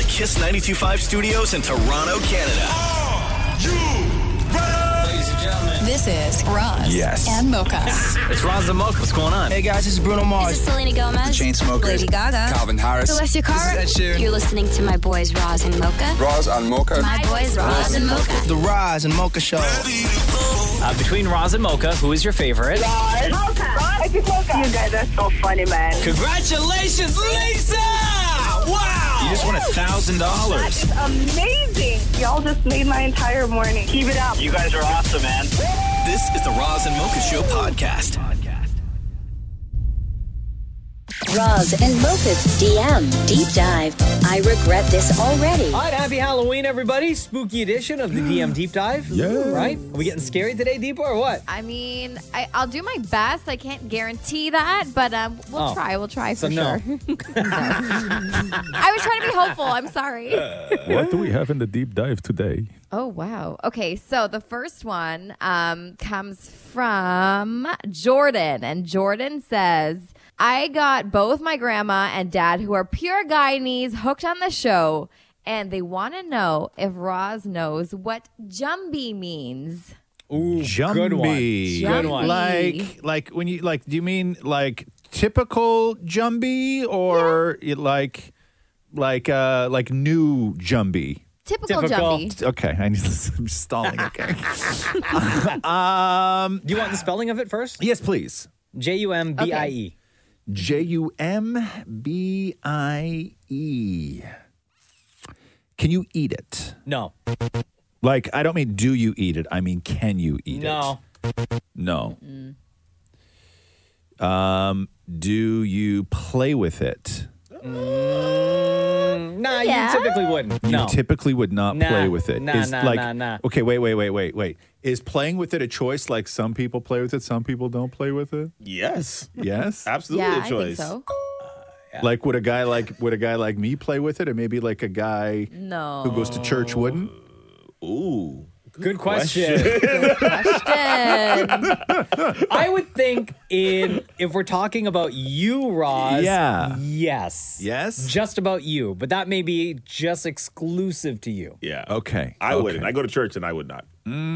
the Kiss 92.5 studios in Toronto, Canada. Are you ready? Ladies and gentlemen, This is Roz Yes. and Mocha. it's Roz and Mocha. What's going on? Hey guys, this is Bruno Mars. This is Selena Gomez. The Chainsmokers. Lady Gaga. Calvin Harris. Alessia Cara. This is Ed Sheeran. You're listening to my boys Roz and Mocha. Roz and Mocha. My boys Roz and Mocha. The Roz and Mocha Show. Ready to go. Between Roz and Mocha, who is your favorite? You guys are so funny, man. Congratulations, Lisa! Wow! You just won $1,000. It's amazing. Y'all just made my entire morning. Keep it up. You guys are awesome, man. This is the Roz and Mocha Show podcast. Roz and Mocha's DM Deep Dive. I regret this already. All right, happy Halloween, everybody. Spooky edition of the DM Deep Dive. Yeah. Right? Are we getting scary today, Deepa, or what? I mean, I'll do my best. I can't guarantee that, but we'll try. We'll try for no. sure. I was trying to be hopeful. I'm sorry. What do we have in the deep dive today? Oh, wow. Okay, so the first one comes from Jordan. And Jordan says, I got both my grandma and dad, who are pure Guyanese, hooked on the show, and they want to know if Roz knows what Jumbie means. Ooh, Jumbie. good one. Good one. Like when you do you mean like typical Jumbie or like new Jumbie? Typical Typical. Jumbie. Okay, I'm stalling. Okay. Do you want the spelling of it first? Yes, please. Jumbie. Jumbie. Can you eat it? No. Like, I don't mean do you eat it. I mean, can you eat No. it? No. Do you play with it? Nah, Yeah. you typically wouldn't. You No. typically would not Nah. play with it. Nah, Is nah, like, nah, nah. Okay, wait. Is playing with it a choice? Like some people play with it, some people don't play with it? Yes. Yes? Absolutely Yeah, a I think choice. so. Like would a guy like me play with it? Or maybe like a guy No. who goes to church wouldn't? Ooh. Good question. Good question. I would think if we're talking about you, Roz. Yeah. Yes. Yes? Just about you, but that may be just exclusive to you. Yeah. Okay. I okay. wouldn't. I go to church and I would not.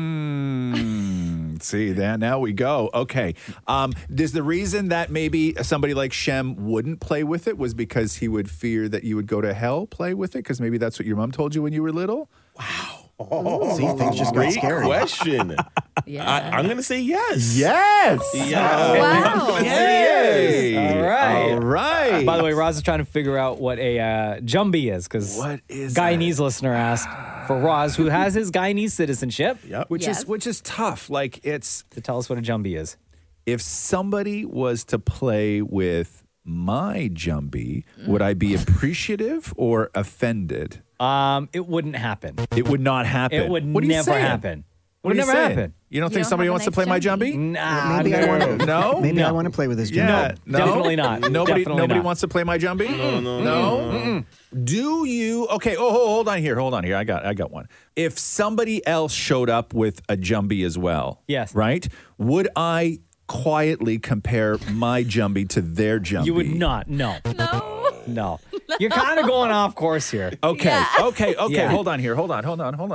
See, now we go. Okay. There's the reason that maybe somebody like Shem wouldn't play with it was because he would fear that you would go to hell play with it, because maybe that's what your mom told you when you were little. See, things just got Great scary. question. Yeah. I'm going to say yes. Yes. Yeah. Wow. Yay. All right. All right. By the way, Roz is trying to figure out what a Jumbie is, because What is Guyanese listener asked for Roz, who has his Guyanese citizenship, Yep. which Yes. is tough. Like it's to tell us what a Jumbie is. if somebody was to play with my Jumbie, would I be appreciative or offended? It wouldn't happen. It would not happen. It would What are you never saying? happen. What Would are you never saying? happen. You don't You think don't somebody have a wants to nice play my Jumbie? Jumbie? Nah, Maybe I want to. No? Maybe No. I want to play with his Yeah, Jumbie. no. Definitely not. Nobody Definitely not. wants to play my Jumbie? No. No? Do you? Okay. Oh, hold on here. I got one. If somebody else showed up with a Jumbie as well, Yes. right? Would I quietly compare my Jumbie to their Jumbie? You would not. No. No. No. You're kind of going off course here. Okay. Yeah. Okay. Yeah. Hold on here. Hold on.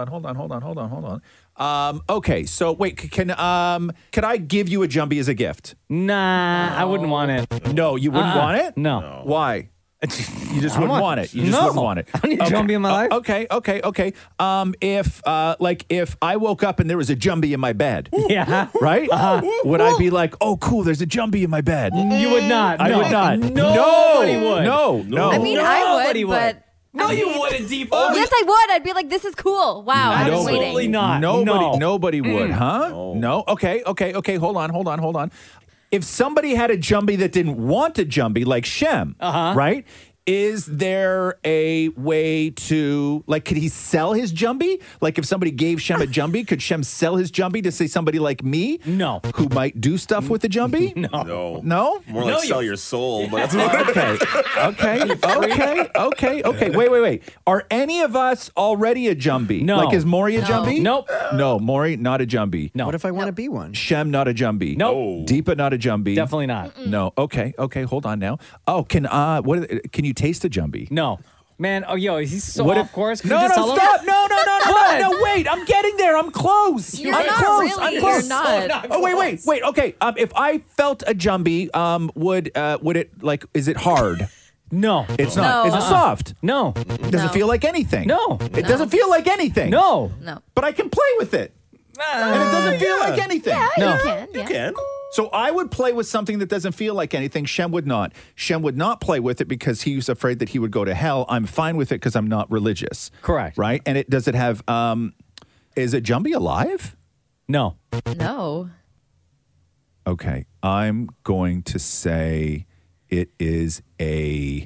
Okay. So wait. Can I give you a Jumbie as a gift? Nah, I wouldn't want it. No, you wouldn't want it. No. Why? You just wouldn't want it. You just No. wouldn't want it. I don't need a Jumbie in my life. Okay. If I woke up and there was a Jumbie in my bed, Yeah. right? Would I be like, oh, cool, there's a Jumbie in my bed? You would not. I No. would not. Nobody would. No. I mean, I Nobody would, but... No, you wouldn't, Deepa. Yes, I would. I'd be like, this is cool. Wow, I've been Absolutely waiting. not. Nobody would, huh? No. Okay. Hold on. If somebody had a Jumbie that didn't want a Jumbie, like Shem, right? Is there a way to, like, could he sell his Jumbie? Like, if somebody gave Shem a Jumbie, could Shem sell his Jumbie to say somebody like me? No. Who might do stuff with the Jumbie? No. No? More like sell your soul. But that's Okay. Wait. Are any of us already a Jumbie? No. Like, is Maury a Jumbie? Nope. No, Maury, not a Jumbie. No. What if I want to be one? Shem, not a Jumbie. Nope. Deepa, not a Jumbie. Definitely not. No. Okay. Hold on now. Oh, can you taste a Jumbie? No. Man, he's so What off if- course. Can No, you just no, tell stop. him? No, wait. I'm getting there. I'm close. You're I'm not close. really. I'm close. You're not. Oh, wait. Okay. If I felt a jumbie, would it, like, is it hard? No. It's not. No. Is it soft? No. Does it feel like anything? No. It doesn't feel like anything. No. No. But I can play with it. And it doesn't feel like anything. No. You can. You Yeah. can. So I would play with something that doesn't feel like anything. Shem would not. Shem would not play with it because he was afraid that he would go to hell. I'm fine with it because I'm not religious. Correct. Right? And does it have, is a jumbie alive? No. No. Okay. I'm going to say it is a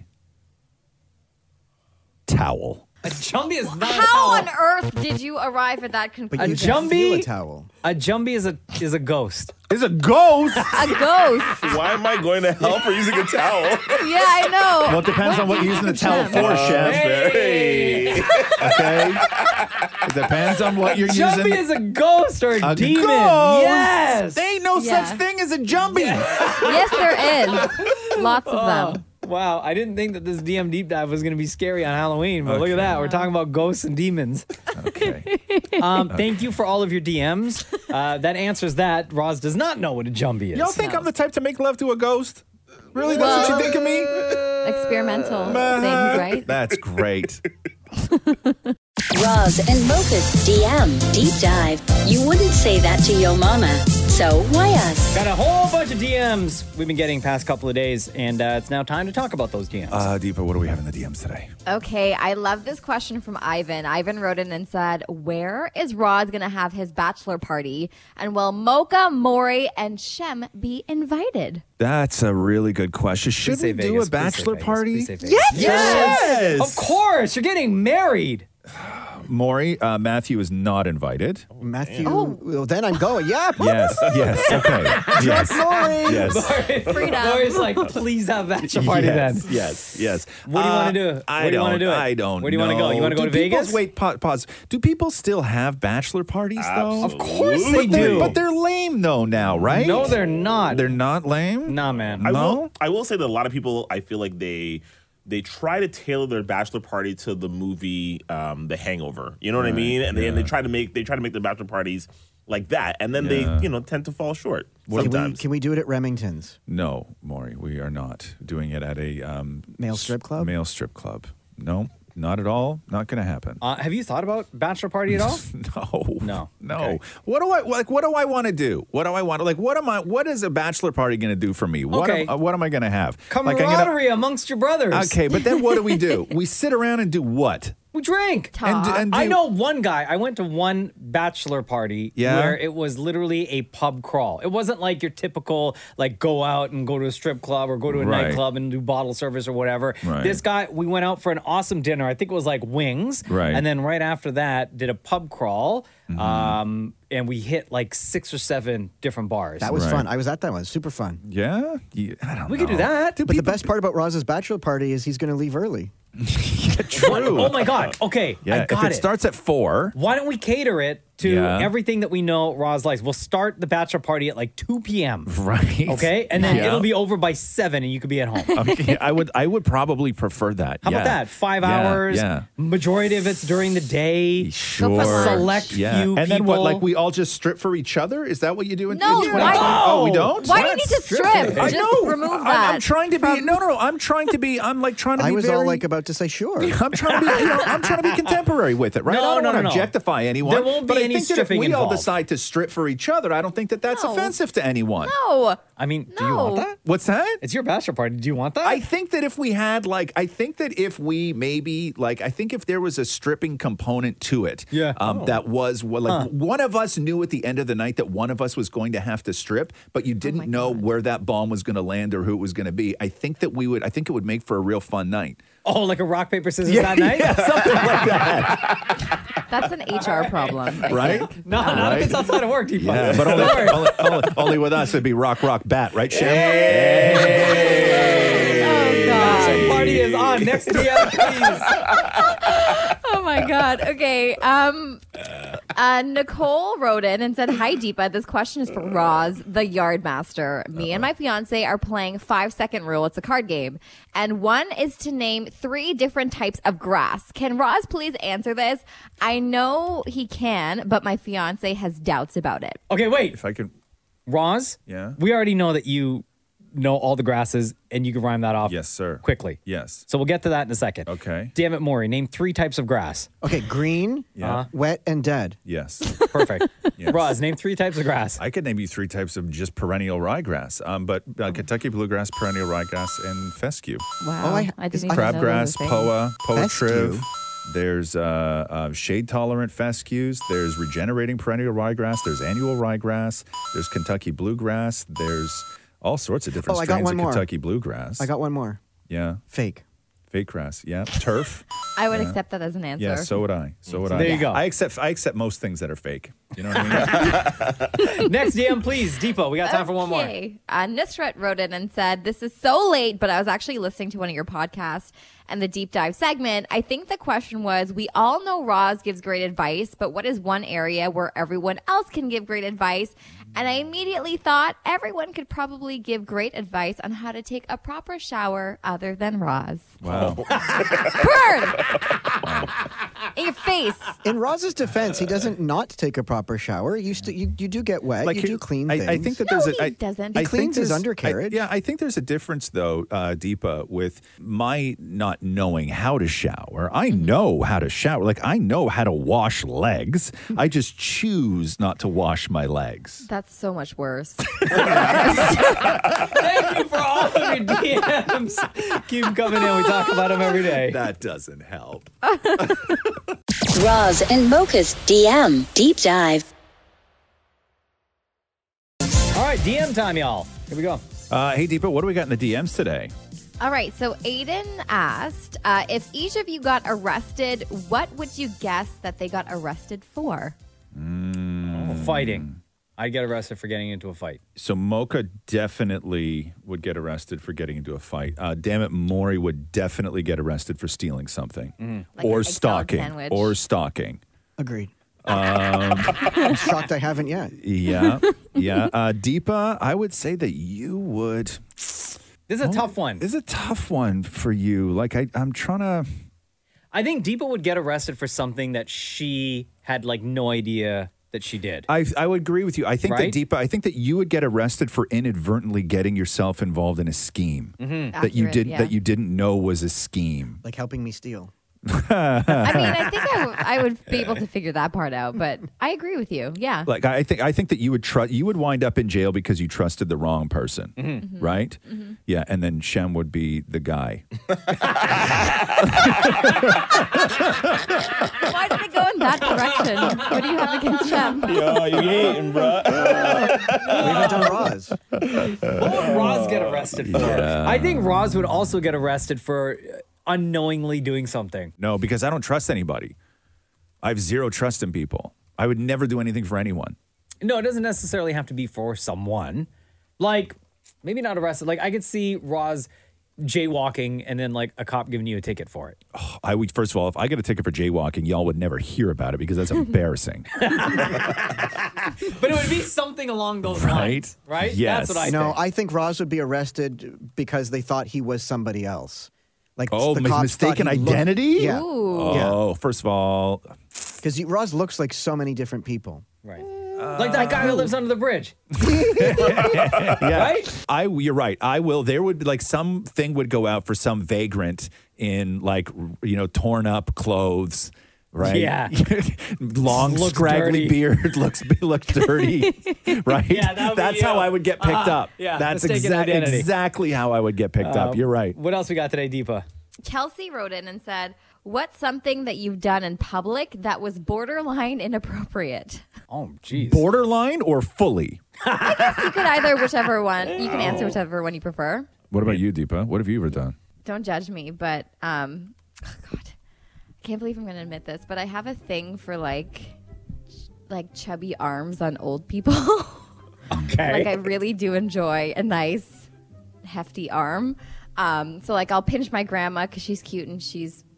towel. A jumbie is not How a on earth did you arrive at that conclusion? But you can jumbie? feel a towel. A jumbie is a ghost. It's a ghost. A ghost. Why am I going to hell for using a towel? Yeah, I know. Well, it depends on what you're using the towel for, Shem. Hey. Okay? It depends on what you're using. Jumbie is a ghost or a demon. ghost? Yes. There ain't no Yeah. such thing as a jumbie. Yes, there is. Lots of them. Wow, I didn't think that this DM deep dive was going to be scary on Halloween, but look at that. We're talking about ghosts and demons. Okay. Thank you for all of your DMs. That answers that. Roz does not know what a jumbie is. Y'all think I'm the type to make love to a ghost? Really? That's what you think of me? Experimental things, right? That's great. Roz and Mocha's DM Deep Dive. You wouldn't say that to your mama, so why us? Got a whole bunch of DMs we've been getting past couple of days, and it's now time to talk about those DMs. Deepa, what do we have in the DMs today? Okay, I love this question from Ivan. Ivan wrote in and said, where is Roz going to have his bachelor party? And will Mocha, Maury, and Shem be invited? That's a really good question. Should say we do Vegas, a please say bachelor Vegas, party? please say Vegas. Yes! Yes! Of course, you're getting married. Maury, Matthew is not invited. Matthew, well, then I'm going. Yeah. Yes, okay. Yes. Maury. Yes. Freedom. Lori's like, please have a bachelor party then. Yes. What do you want to do? I Where do you want to do it? I don't Where do you want to go? You want to go to Vegas? Wait, pause. Do people still have bachelor parties, though? Of course they But do. But they're lame, though, now, right? No, they're not. They're not lame? Nah, man. I will say that a lot of people, I feel like they try to tailor their bachelor party to the movie The Hangover. You know what I mean? And they try to make the bachelor parties like that, and then they tend to fall short sometimes. Can we do it at Remington's? No, Maury, we are not doing it at a Male strip club? Male strip club. No, not at all. Not going to happen. Have you thought about bachelor party at all? No. Okay. What do I want to do? What is a bachelor party going to do for me? What am I going to have? Camaraderie amongst your brothers. Okay, but then what do? We sit around and do what? We drink. And I know one guy. I went to one bachelor party Yeah? where it was literally a pub crawl. It wasn't like your typical like go out and go to a strip club or go to a Right. nightclub and do bottle service or whatever. Right. This guy, we went out for an awesome dinner. I think it was like wings. Right. And then right after that, did a pub crawl. And we hit like 6 or 7 different bars. That was Right. fun. I was at that one. Super fun. Yeah? I don't we know. could do that. But the best part about Roz's bachelor party is he's going to leave early. True. Oh my God. Okay. Yeah, I got if it starts at 4. Why don't we cater it to Yeah. everything that we know Roz likes? We'll start the bachelor party at like 2 p.m. Right. Okay? And then Yeah. it'll be over by 7 and you could be at home. Okay, I would probably prefer that. How yeah. about that? 5 Yeah, hours. Yeah. Majority of it's during the day. Sure. for lunch. Select Yeah. few And then what? people. Like we all just strip for each other? Is that what you do in No, in why- 2020? Oh, we don't? Why do you need to strip? I Just know. remove I'm that. trying to be. No. I'm trying to be. I'm like trying to be. I was very, all like about to say sure. I'm trying to be. I'm trying to be contemporary with it, right? No, I don't no, want to no. objectify anyone. There won't but be I any think that if stripping we all involved. decide to strip for each other, I don't think that that's No. offensive to anyone. No. I mean, do you want that? What's that? It's your bachelor party. Do you want that? I think that if we had I think that if we maybe I think if there was a stripping component to it, Yeah. that was one of us knew at the end of the night that one of us was going to have to strip, but you didn't know where that bomb was going to land or who it was going to be. I think it would make for a real fun night. Oh, like a rock, paper, scissors that night? Yeah, something like that. That's an HR problem. I Right? think. No, not if it's outside of work, Deepa. Yeah, but Don't worry. only with us it'd be rock, bat, right, Shem? Oh, God. Bachelor party is on. Next DM, please. Oh my God. Okay. Nicole wrote in and said, "Hi, Deepa. This question is for Roz, the yard master. Me and my fiance are playing 5-second rule. It's a card game. And one is to name 3 different types of grass. Can Roz please answer this? I know he can, but my fiance has doubts about it." Okay, wait. If I could, Roz? Yeah? We already know that you know all the grasses and you can rhyme that off yes, sir. quickly. Yes. So we'll get to that in a second. Okay. Damn it, Maury. Name 3 types of grass. Okay, green, Yeah. wet, and dead. Yes. Perfect. Yes. Roz, name 3 types of grass. I could name you 3 types of just perennial ryegrass, but Kentucky bluegrass, perennial ryegrass, and fescue. Wow. Oh, I didn't even know Crabgrass, those were things. poa Fescue? triv. There's shade-tolerant fescues. There's regenerating perennial ryegrass. There's annual ryegrass. There's Kentucky bluegrass. There's all sorts of different Oh, I got strains one of more. Kentucky bluegrass. I got one more. Yeah. Fake. Fake grass. Yeah. Turf. I would accept that as an answer. Yeah, so would I. So would I. there you go. I accept most things that are fake. You know what I mean? Next DM, please. Deepa, we got time for one more. Okay. Nusrat wrote in and said, "This is so late, but I was actually listening to one of your podcasts and the deep dive segment. I think the question was, we all know Roz gives great advice, but what is one area where everyone else can give great advice?" And I immediately thought everyone could probably give great advice on how to take a proper shower other than Roz. Wow. Burn! In your face. In Roz's defense, he doesn't not take a proper shower. You do get wet. You do clean things. I think that No, there's he a. doesn't. I He think cleans his there's- undercarriage. yeah, I think there's a difference though, Deepa, with my not knowing how to shower. I know how to shower. Like I know how to wash legs. I just choose not to wash my legs. That's so much worse. Thank you for all of your DMs. Keep 'em coming in. We talk about them every day. That doesn't help. Roz and Mocha's DM Deep Dive. All right, DM time, y'all. Here we go. Hey, Deepa, what do we got in the DMs today? All right, so Aiden asked, if each of you got arrested, what would you guess that they got arrested for? Fighting. I'd get arrested for getting into a fight. So Mocha definitely would get arrested for getting into a fight. Damn it, Maury would definitely get arrested for stealing something. Like Or an egg salad stalking. sandwich. Or stalking. Agreed. I'm shocked I haven't yet. Yeah. Yeah. Deepa, I would say that you would. This is a tough one. This is a tough one for you. Like, I'm trying to. I think Deepa would get arrested for something that she had like no idea that she did. I would agree with you. I think Right? that Deepa, I think that you would get arrested for inadvertently getting yourself involved in a scheme that you Accurate, didn't yeah. that you didn't know was a scheme. Like helping me steal. I mean, I think I would be able to figure that part out, but I agree with you. Yeah. Like I think that you would wind up in jail because you trusted the wrong person, right? Yeah, and then Shem would be the guy. Why did it go in that direction? What do you have against Shem? Yo, you hating, bro. We haven't done Roz. What would Roz get arrested for? I think Roz would also get arrested for unknowingly doing something. No, because I don't trust anybody. I have zero trust in people. I would never do anything for anyone. No, it doesn't necessarily have to be for someone. Like, maybe not arrested. Like, I could see Roz jaywalking and then, like, a cop giving you a ticket for it. I would, first of all, if I get a ticket for jaywalking, y'all would never hear about it because that's embarrassing. But it would be something along those lines, right? Yes. That's what I No, think. I think Roz would be arrested because they thought he was somebody else. Like Oh, the cops mistaken thought he looked- identity? Yeah. Oh, first of all, Because Roz looks like so many different people. Right. Like that guy that lives under the bridge. yeah. Right? You're right. I will. There would be like something would go out for some vagrant in like, torn up clothes. Right. Yeah. Long, Looks scraggly dirty. beard looks dirty. Right. Yeah, that would be That's how you. I would get picked up. yeah, That's mistaken identity. exactly how I would get picked up. You're right. What else we got today, Deepa? Kelsey wrote in and said, what's something that you've done in public that was borderline inappropriate? Oh, geez. Borderline or fully? You could either, whichever one. You can answer whichever one you prefer. What about you, Deepa? What have you ever done? Don't judge me, but oh God, I can't believe I'm going to admit this, but I have a thing for like chubby arms on old people. Okay. Like I really do enjoy a nice hefty arm. So like I'll pinch my grandma because she's cute and she's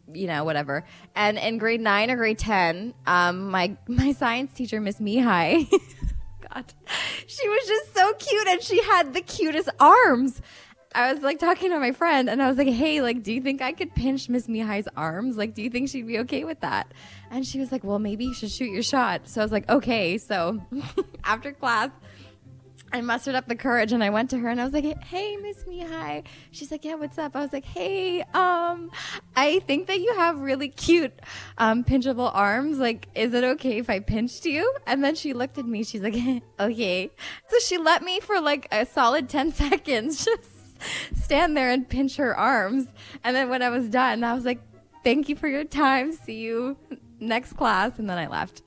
whatever. And in grade 9 or grade 10, my science teacher, Miss Mihai, God, she was just so cute, and she had the cutest arms. I was like talking to my friend, and I was like, hey, like, do you think I could pinch Miss Mihai's arms? Like, do you think she'd be okay with that? And she was like, well, maybe you should shoot your shot. So I was like, okay. So after class, I mustered up the courage, and I went to her, and I was like, hey, Miss Mihai. She's like, yeah, what's up? I was like, hey, I think that you have really cute pinchable arms. Like, is it okay if I pinched you? And then she looked at me. She's like, okay. So she let me for like a solid 10 seconds just stand there and pinch her arms. And then when I was done, I was like, thank you for your time. See you next class. And then I left.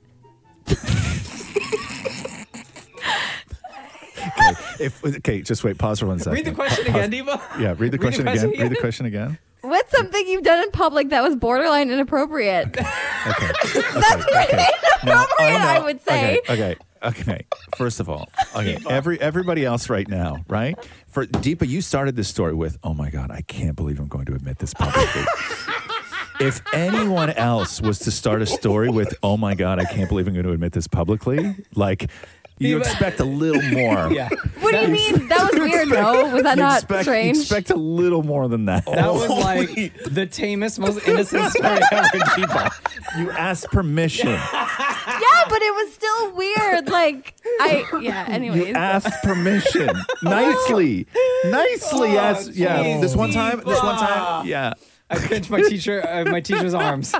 Okay, just wait. Pause for 1 second. Read the question again, Diva. Yeah, read the question again. Read the question again. What's something you've done in public that was borderline inappropriate? Okay. That's pretty inappropriate, I would say. Okay. First of all, everybody else right now, right? For Deepa, you started this story with, "Oh my God, I can't believe I'm going to admit this publicly." If anyone else was to start a story with, "Oh my God, I can't believe I'm going to admit this publicly," like. You expect a little more. Yeah. What do you mean? That was weird, though. Was that not strange? You expect a little more than that. That was like the tamest, most innocent story ever, Deepa. You asked permission. Yeah, but it was still weird. Like, anyways. You asked permission. Nicely asked. Yeah, this one time, yeah. I pinched my teacher's arms.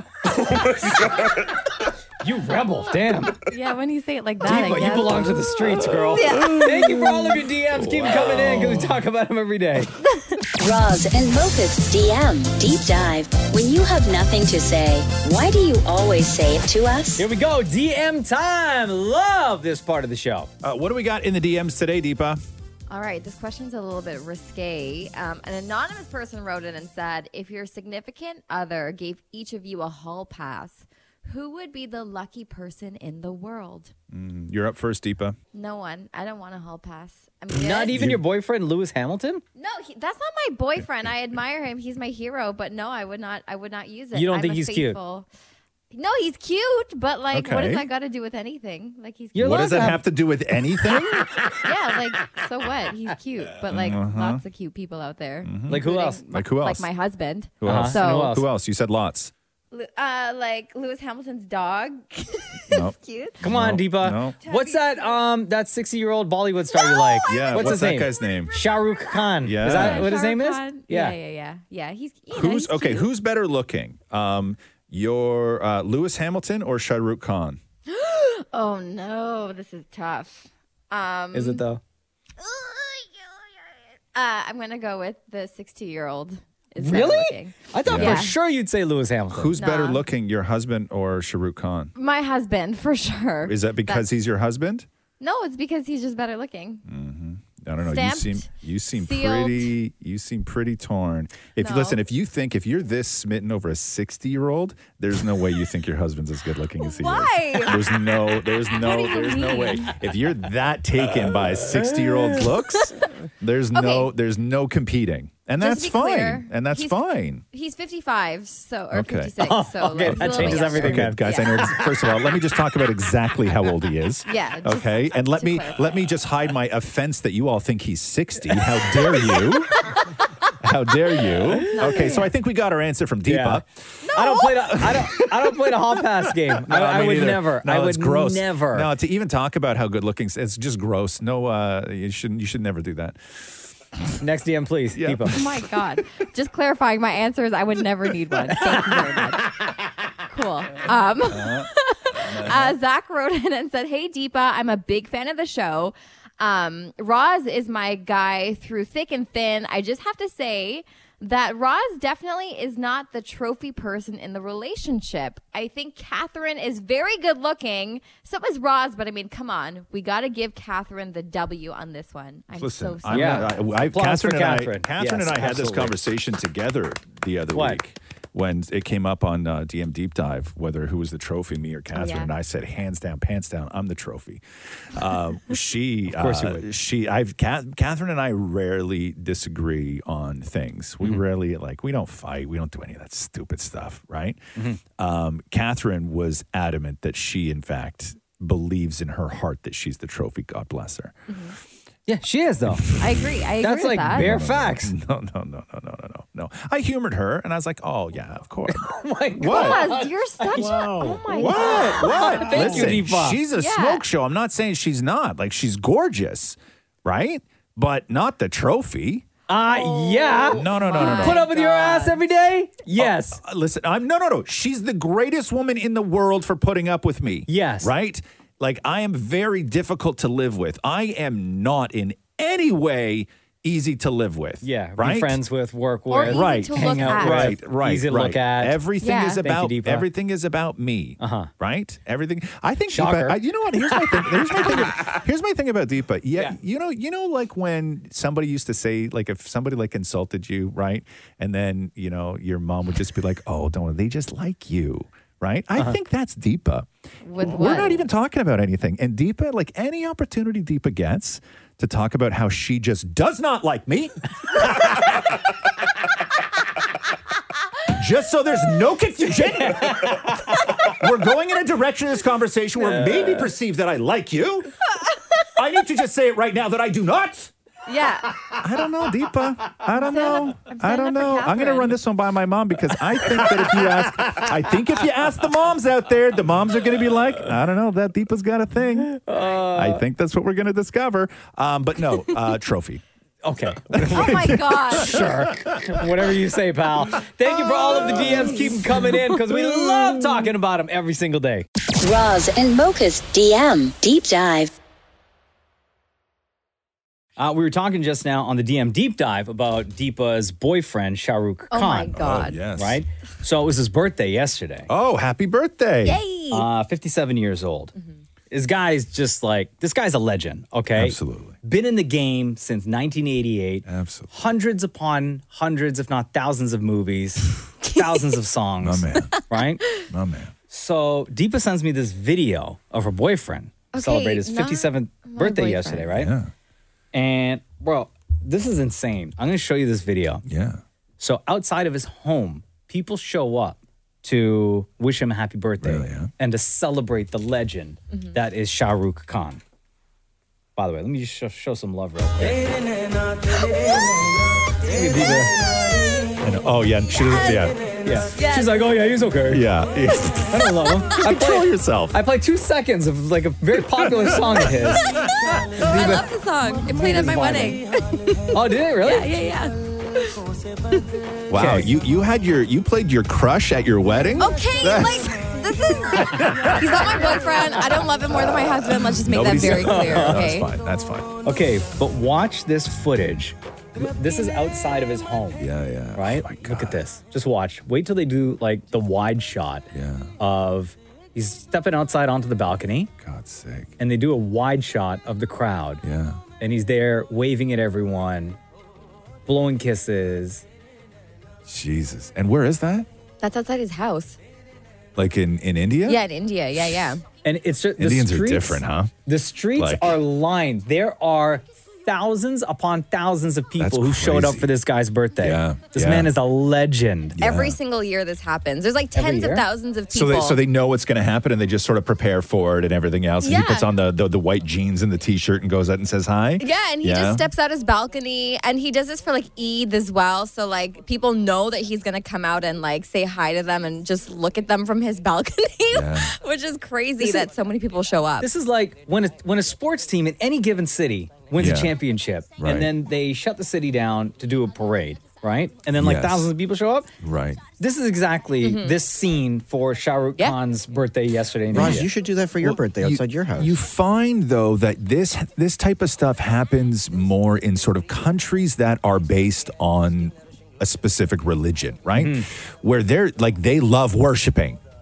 You rebel, damn. Yeah, when you say it like that, Deepa, you belong to the streets, girl. Yeah. Thank you for all of your DMs. Keep them coming in because we talk about them every day. Roz and Mocha's DM Deep Dive. When you have nothing to say, why do you always say it to us? Here we go. DM time. Love this part of the show. What do we got in the DMs today, Deepa? All right, this question's a little bit risque. An anonymous person wrote in and said, if your significant other gave each of you a hall pass, who would be the lucky person in the world? You're up first, Deepa. No one. I don't want a hall pass. I mean, not even your boyfriend, Lewis Hamilton? No, that's not my boyfriend. I admire him. He's my hero. But no, I would not use it. You don't think he's cute? No, he's cute, but like, Okay. what does that got to do with anything? Like, he's cute. What does that have to do with anything? Yeah, like, so what? He's cute, but like, lots of cute people out there. Like who else? Like who else? Like my husband. Who else? So, Who else? You said lots. like Lewis Hamilton's dog. Nope. Cute. Come on, Deepa. No. What's that 60-year-old Bollywood star you like? Yeah, What's his that name? guy's name? Shah Rukh Khan. Yeah. Is that what his Shah name Rukh is? Khan? Yeah. Yeah. He's Who's he's cute. Who's better looking? Your Lewis Hamilton or Shah Rukh Khan? Oh no, this is tough. Is it though? I'm gonna go with the 60-year-old. Really? I thought for sure you'd say Lewis Hamilton. Who's better looking, your husband or Shah Rukh Khan? My husband, for sure. Is that because he's your husband? No, it's because he's just better looking. I don't know. Stamped, You seem sealed. pretty torn. If you No. listen, if you're this smitten over a 60-year-old, there's no way you think your husband's as good looking as he Why? is. There's no way. If you're that taken by a 60-year-old's looks, there's no competing. And Just that's to be fine. clear, And that's fine. He's 55, or Okay. 56. So okay, like, that he's a little changes bit everything. younger. Okay, guys, I know. First of all, let me just talk about exactly how old he is. Yeah, just Okay, and let to me clarify. just hide my offense that you all think he's 60. How dare you? How dare you? Okay, so I think we got our answer from Deepa. Yeah. I don't play the hall pass game. No, I me would neither. never. No, I would it's gross. never. No, to even talk about how good looking, it's just gross. No, you should never do that. Next DM, please. Yeah. Deepa. Oh my God. Just clarifying my answer is I would never need one. Thank you very much. Cool. Zach wrote in and said, hey, Deepa, I'm a big fan of the show. Roz is my guy through thick and thin. I just have to say that Roz definitely is not the trophy person in the relationship. I think Catherine is very good looking. So is Roz, but I mean, come on. We got to give Catherine the W on this one. I'm Listen, so sorry. Applause for Catherine Catherine. and I Yes, had this absolutely. conversation together the other What? week. when it came up on DM Deep Dive, who was the trophy, me or Catherine, yeah. and I said, hands down, pants down, I'm the trophy. Of course you would. Catherine and I rarely disagree on things. We rarely, we don't fight. We don't do any of that stupid stuff, right? Catherine was adamant that she, in fact, believes in her heart that she's the trophy. God bless her. Yeah, she is, though. I agree. That's with like that. bare facts. No. I humored her, and I was like, oh, yeah, of course. Oh, my God. Roz, you're such a... Oh, my What? God. What? Thank you, Listen, Deepa. she's a smoke show. I'm not saying she's not. Like, she's gorgeous, right? But not the trophy. Yeah. No. Put up with your ass every day? Yes. Listen, no. She's the greatest woman in the world for putting up with me. Yes. Right? Like, I am very difficult to live with. I am not in any way easy to live with. Yeah. Right? Be friends with, work with. Or easy Right. to Hang look out at. with. Right. Easy to look at. Everything Yeah. is Thank about you, Deepa. everything is about me. Right? Everything. I think Shocker. Deepa, you know what? Here's my thing about Deepa. Yeah. You know, like when somebody used to say, like, if somebody like insulted you, right? And then, you know, your mom would just be like, oh, don't worry, they just like you. Right? I think that's Deepa. With We're what? not even talking about anything. And Deepa, like any opportunity Deepa gets to talk about how she just does not like me. Just so there's no confusion. We're going in a direction in this conversation where maybe perceive that I like you. I need to just say it right now that I do not. Yeah. I don't know, Deepa. I don't know. I'm I don't standing up know. for I'm going to Catherine. run this one by my mom because I think that if you ask the moms out there, the moms are going to be like, I don't know, that Deepa's got a thing. I think that's what we're going to discover. But no, trophy. Okay. Oh, my God. Sure. Whatever you say, pal. Thank you for all of the DMs. Keep them coming in because we love talking about them every single day. Roz and Mocha's DM Deep Dive. We were talking just now on the DM Deep Dive about Deepa's boyfriend, Shah Rukh Khan. Oh, my God. yes. Right? So it was his birthday yesterday. Oh, happy birthday. Yay. 57 years old. This guy's just like, this guy's a legend, okay? Absolutely. Been in the game since 1988. Absolutely. Hundreds upon hundreds, if not thousands of movies, thousands of songs. My man. Right? My man. So Deepa sends me this video of her boyfriend celebrate his not 57th my birthday boyfriend. yesterday, right? Yeah. And, bro, this is insane. I'm going to show you this video. Yeah. So outside of his home, people show up to wish him a happy birthday Really, yeah? and to celebrate the legend that is Shah Rukh Khan. By the way, let me just show some love real quick. Oh, yeah. She doesn't, yeah. Yeah. She's like, oh, yeah, he's okay. Yeah. I don't love him. Control yourself. I played 2 seconds of like a very popular song of his. I love the song. It played at my wedding. Oh, did it really? Yeah. Wow. Okay. You played your crush at your wedding? Okay, like, this is... He's not my boyfriend. I don't love him more than my husband. Let's just make that very clear, okay? That's fine. Okay, but watch this footage. This is outside of his home. Yeah. Right? Oh my God. Look at this. Just watch. Wait till they do like the wide shot of he's stepping outside onto the balcony. God's sake. And they do a wide shot of the crowd. Yeah. And he's there waving at everyone, blowing kisses. Jesus. And where is that? That's outside his house. Like in India? Yeah, in India. Yeah. And it's just, Indians the are streets, different, huh? The streets Like- are lined. There are thousands upon thousands of people That's who showed up crazy. for this guy's birthday. Yeah, This yeah. man is a legend. Every single year this happens. There's like Every tens year? of thousands of people. So they know what's going to happen and they just sort of prepare for it and everything else. And he Yeah. puts on the white jeans and the t-shirt and goes out and says hi. Yeah, and he just steps out his balcony, and he does this for like Eid as well. So like people know that he's gonna come out and like say hi to them and just look at them from his balcony, which is crazy that so many people show up. This is like when a sports team in any given city wins Yeah. a championship, Right. and then they shut the city down to do a parade, right? And then like Yes. thousands of people show up. Right. This is exactly this scene for Shah Rukh Khan's birthday yesterday in Roz, India. you should do that for your birthday outside your house. You find though that this type of stuff happens more in sort of countries that are based on a specific religion, right? Where they love worshiping.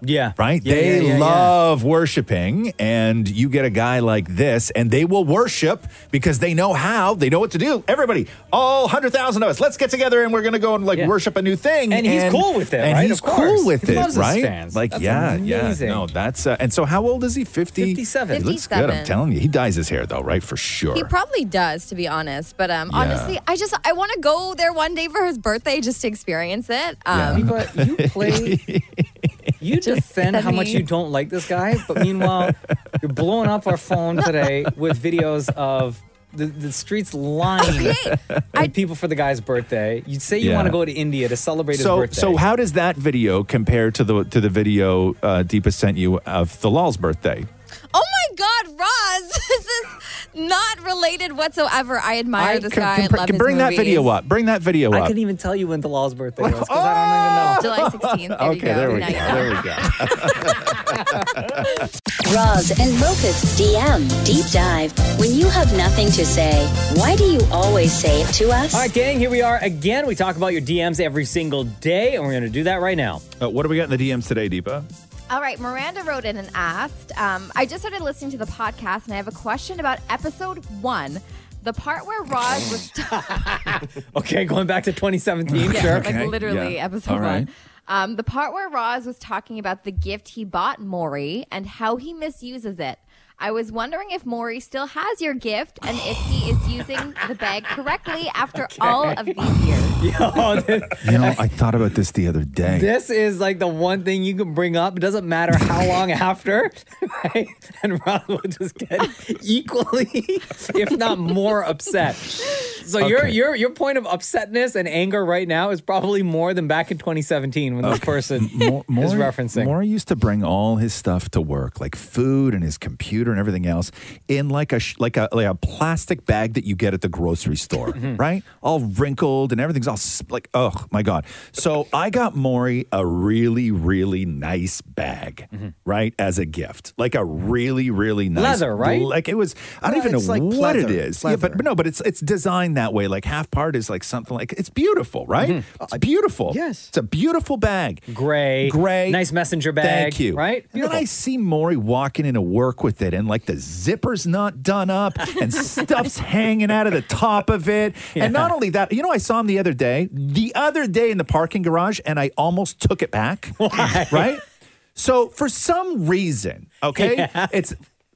Yeah. Right? Yeah, They yeah. love worshiping, and you get a guy like this, and they will worship because they know how, they know what to do. Everybody, all 100,000 of us, let's get together and we're going to go and worship a new thing. And he's cool with it, and right? he's Of course. cool with He it, loves his right? fans. Like, That's yeah. amazing. No, that's, and so how old is he? 50? 57. He looks good, I'm telling you. He dyes his hair, though, right? For sure. He probably does, to be honest. But honestly, I want to go there one day for his birthday just to experience it. But you play, you defend how much you don't like this guy, but meanwhile, you're blowing up our phone today with videos of the streets lined with people for the guy's birthday. You'd say you want to go to India to celebrate his birthday. So how does that video compare to the video Deepa sent you of the Lal's birthday? Oh my God, Roz, this is not related whatsoever. I admire this guy. I love his Bring that movies. video up. Bring that video I up. couldn't even tell you when Dalal's birthday was because I don't even know. July 16th. There you go. There we Now go. you know. There we go. Roz and Mocha's DM Deep Dive. When you have nothing to say, why do you always say it to us? All right, gang, here we are again. We talk about your DMs every single day, and we're going to do that right now. What do we got in the DMs today, Deepa? All right, Miranda wrote in and asked, I just started listening to the podcast, and I have a question about episode 1. The part where Roz was... Okay, going back to 2017, Yeah, sure. like literally episode All right. 1. The part where Roz was talking about the gift he bought Maury and how he misuses it. I was wondering if Maury still has your gift and if he is using the bag correctly after all of these years. I thought about this the other day. This is like the one thing you can bring up. It doesn't matter how long after, right? And Rob will just get equally, if not more, upset. So your point of upsetness and anger right now is probably more than back in 2017 when this person is referencing. Maury used to bring all his stuff to work, like food and his computer and everything else, in like a plastic bag that you get at the grocery store, right? All wrinkled and everything's all like, oh my God. So I got Maury a really, really nice bag, right? As a gift. Like a really, really nice leather, right? Like it was, I don't even know it's like what it pleather, is. Yeah, but it's designed that way. Like half part is like something like, it's beautiful, right? It's beautiful. Yes. It's a beautiful bag. Gray. Nice messenger bag. Thank you. Right? And then I see Maury walking into work with it, and like the zipper's not done up, and stuff's hanging out of the top of it. Yeah. And not only that, I saw him the other day in the parking garage, and I almost took it back. Why? Right? So for some reason, okay, it's.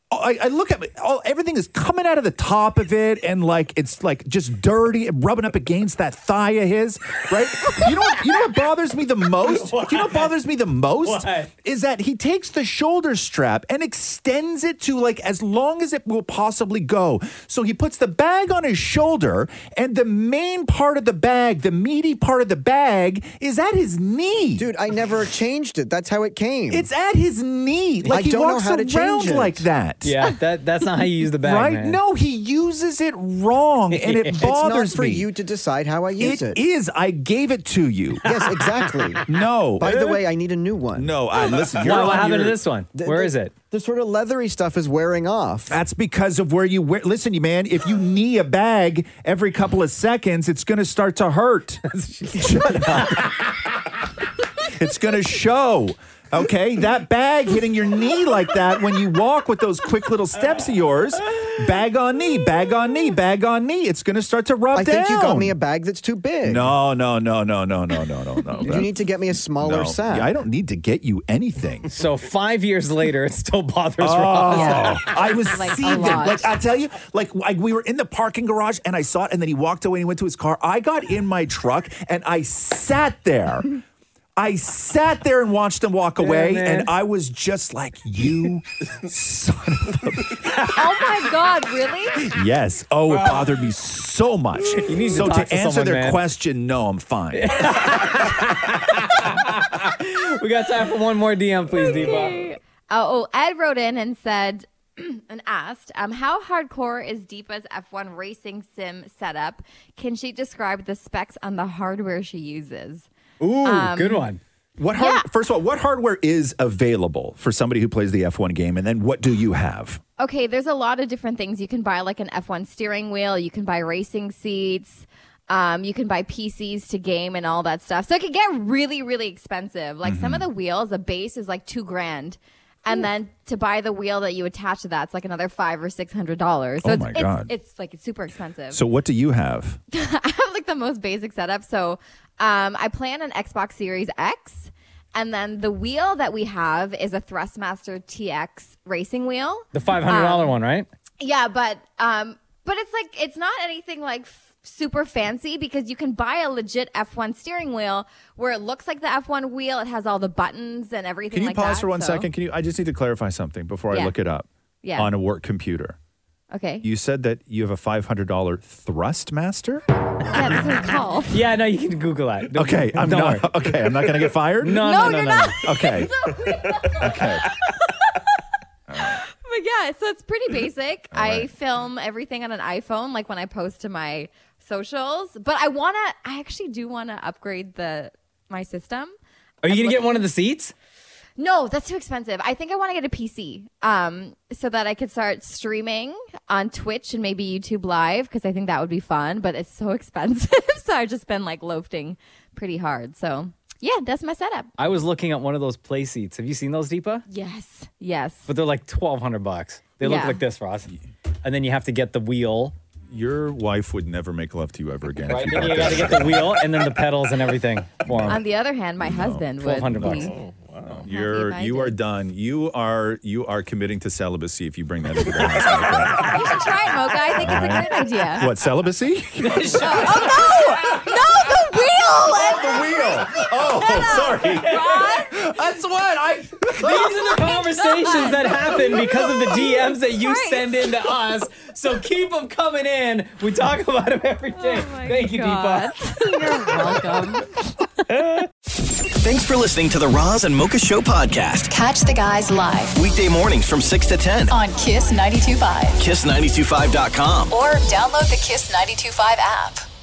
I look at it, everything is coming out of the top of it, and like it's like just dirty and rubbing up against that thigh of his, right? You know what bothers me the most? What? You know what bothers me the most? What? Is that he takes the shoulder strap and extends it to like as long as it will possibly go. So he puts the bag on his shoulder, and the main part of the bag, the meaty part of the bag, is at his knee. Dude, I never changed it. That's how it came. It's at his knee. Like I he don't know walks how to around change it. like that. Yeah, that's not how you use the bag, Right? man. No, he uses it wrong, and it It's bothers not for me. you to decide how I use it. It is. I gave it to you. Yes, exactly. No. By the way, I need a new one. No, listen. What happened to this one? Where is it? The sort of leathery stuff is wearing off. That's because of where you wear. Listen, you man, if you knee a bag every couple of seconds, it's going to start to hurt. Shut up. It's going to show. Okay, that bag hitting your knee like that when you walk with those quick little steps of yours, bag on knee, bag on knee, bag on knee. It's going to start to rub I down. think you got me a bag that's too big. No. You need to get me a smaller sack. I don't need to get you anything. So 5 years later, it still bothers Oh, Ross. I was Like, a seething. lot. Like I tell you, we were in the parking garage and I saw it, and then he walked away and he went to his car. I got in my truck and I sat there. I sat there and watched him walk away, man. and I was just like, you son of a... Oh my God, really? Yes. Oh, it bothered me so much. You need to So talk to to answer someone, their man. question, no, I'm fine. We got time for one more DM, please, Deepa. Ed wrote in and said and asked, how hardcore is Deepa's F1 racing sim setup? Can she describe the specs on the hardware she uses? Ooh, good one. First of all, what hardware is available for somebody who plays the F1 game, and then what do you have? Okay, there's a lot of different things. You can buy like an F1 steering wheel. You can buy racing seats. You can buy PCs to game and all that stuff. So it can get really, really expensive. Like some of the wheels, the base is like $2,000. And then to buy the wheel that you attach to that, it's like another $500 or $600. So God. It's super expensive. So what do you have? I have like the most basic setup. So I play on an Xbox Series X. And then the wheel that we have is a Thrustmaster TX racing wheel. The $500 one, right? Yeah, but it's like it's not anything like super fancy because you can buy a legit F1 steering wheel where it looks like the F1 wheel. It has all the buttons and everything. Can you like pause that, for 1 second? I just need to clarify something before I look it up. Yeah. On a work computer. Okay. You said that you have a $500 Thrustmaster? Yeah, that's what it's called. Yeah, no, you can Google that. Okay, I'm not going to get fired? No, you're not. Okay. Okay. But yeah, so it's pretty basic. I film everything on an iPhone, like when I post to my socials. But I actually do want to upgrade my system. Are you going to get one of the seats? No, that's too expensive. I think I want to get a PC so that I could start streaming on Twitch and maybe YouTube Live because I think that would be fun, but it's so expensive. So I've just been like loafing pretty hard. So yeah, that's my setup. I was looking at one of those play seats. Have you seen those, Deepa? Yes. But they're like $1,200. They look like this, Ross. And then you have to get the wheel. Your wife would never make love to you ever again. Right, then you got to get the wheel and then the pedals and everything for him. On the other hand, my husband would $1,200. You are done. You are committing to celibacy if you bring that into the house. You should try it, Mocha. I think it's a great idea. What, celibacy? Oh, no! No, the wheel! The wheel! Oh, sorry. That's what These are the conversations that happen because of the DMs that you send in to us. So keep them coming in. We talk about them every day. Thank you, Deepa. You're welcome. Thanks for listening to the Roz and Mocha Show podcast. Catch the guys live Weekday mornings from 6 to 10 on Kiss 92.5. KISS925.com. Or download the Kiss 92.5 app.